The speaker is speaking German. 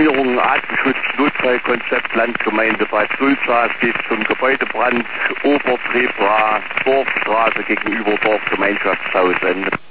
Sanierung, Artenschutz, Notfallkonzept, Landgemeinde Bad Sulza. Es geht zum Gebäudebrand, Obertrebra, Dorfstraße gegenüber Dorfgemeinschaftshaus.